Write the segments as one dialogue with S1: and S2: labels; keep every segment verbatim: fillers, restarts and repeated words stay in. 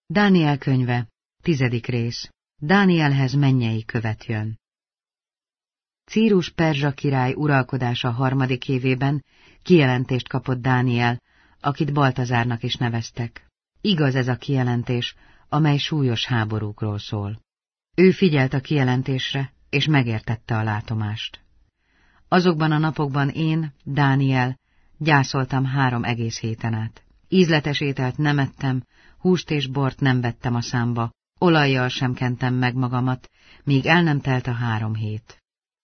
S1: Dániel könyve, tizedik rész. Dánielhez mennyei követ jön. Círus perzsa király uralkodása harmadik évében kijelentést kapott Dániel, akit Baltazárnak is neveztek. Igaz ez a kijelentés, amely súlyos háborúkról szól. Ő figyelt a kijelentésre, és megértette a látomást. Azokban a napokban én, Dániel, gyászoltam három egész héten át. Ízletes ételt nem ettem, húst és bort nem vettem a számba, olajjal sem kentem meg magamat, míg el nem telt a három hét.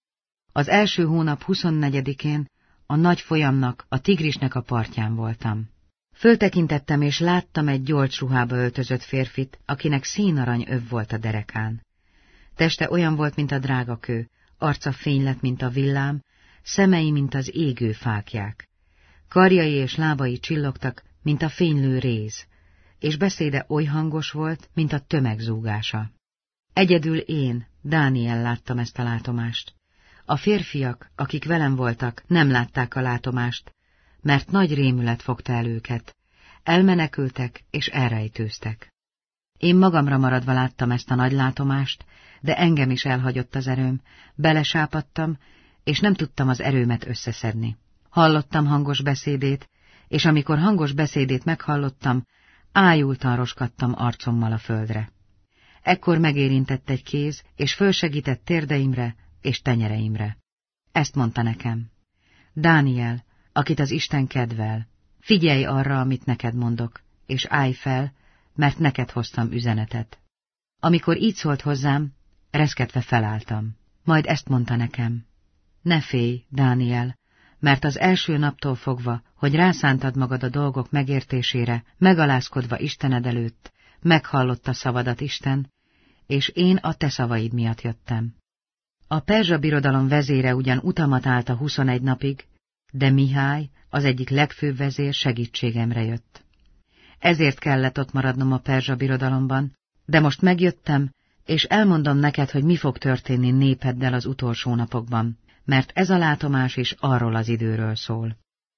S1: Az első hónap huszonnegyedikén a nagy folyamnak, a Tigrisnek a partján voltam. Föltekintettem, és láttam egy gyolcs ruhába öltözött férfit, akinek színarany öv volt a derekán. Teste olyan volt, mint a drágakő, arca fény lett, mint a villám, szemei, mint az égő fáklyák. Karjai és lábai csillogtak, mint a fénylő réz, és beszéde oly hangos volt, mint a tömeg zúgása. Egyedül én, Dániel láttam ezt a látomást. A férfiak, akik velem voltak, nem látták a látomást, mert nagy rémület fogta el őket. Elmenekültek és elrejtőztek. Én magamra maradva láttam ezt a nagy látomást, de engem is elhagyott az erőm, belesápadtam, és nem tudtam az erőmet összeszedni. Hallottam hangos beszédét, és amikor hangos beszédét meghallottam, ájultan roskadtam arcommal a földre. Ekkor megérintett egy kéz, és fölsegített térdeimre és tenyereimre. Ezt mondta nekem: Dániel, akit az Isten kedvel, figyelj arra, amit neked mondok, és állj fel, mert neked hoztam üzenetet. Amikor így szólt hozzám, reszketve felálltam. Majd ezt mondta nekem: ne félj, Dániel, mert az első naptól fogva, hogy rászántad magad a dolgok megértésére, megalázkodva Istened előtt, meghallotta szavadat Isten, és én a te szavaid miatt jöttem. A perzsa birodalom vezére ugyan utamat állt a huszonegy napig, de Mihály, az egyik legfőbb vezér segítségemre jött. Ezért kellett ott maradnom a perzsa birodalomban, de most megjöttem, és elmondom neked, hogy mi fog történni népeddel az utolsó napokban, mert ez a látomás is arról az időről szól.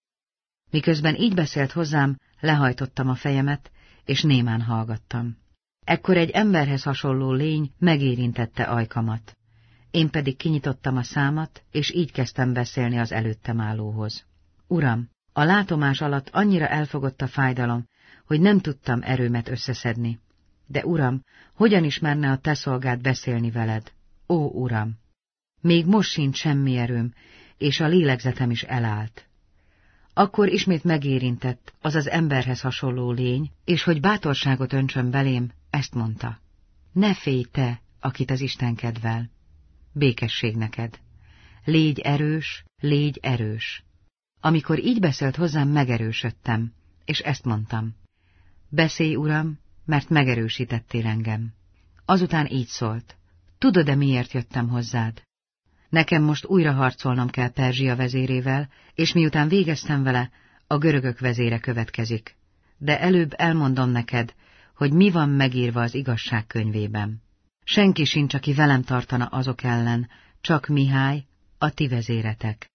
S1: Miközben így beszélt hozzám, lehajtottam a fejemet, és némán hallgattam. Ekkor egy emberhez hasonló lény megérintette ajkamat. Én pedig kinyitottam a számat, és így kezdtem beszélni az előttem állóhoz. Uram, a látomás alatt annyira elfogott a fájdalom, hogy nem tudtam erőmet összeszedni. De Uram, hogyan ismerne a te szolgád beszélni veled? Ó, Uram! Még most sincs semmi erőm, és a lélegzetem is elállt. Akkor ismét megérintett az az emberhez hasonló lény, és hogy bátorságot öntsön belém, ezt mondta: ne félj te, akit az Isten kedvel. Békesség neked. Légy erős, légy erős. Amikor így beszélt hozzám, megerősödtem, és ezt mondtam: beszélj, Uram, mert megerősítettél engem. Azután így szólt: tudod-e, miért jöttem hozzád? Nekem most újra harcolnom kell Perzsia vezérével, és miután végeztem vele, a görögök vezére következik. De előbb elmondom neked, hogy mi van megírva az igazság könyvében. Senki sincs, aki velem tartana azok ellen, csak Mihály, a ti vezéretek.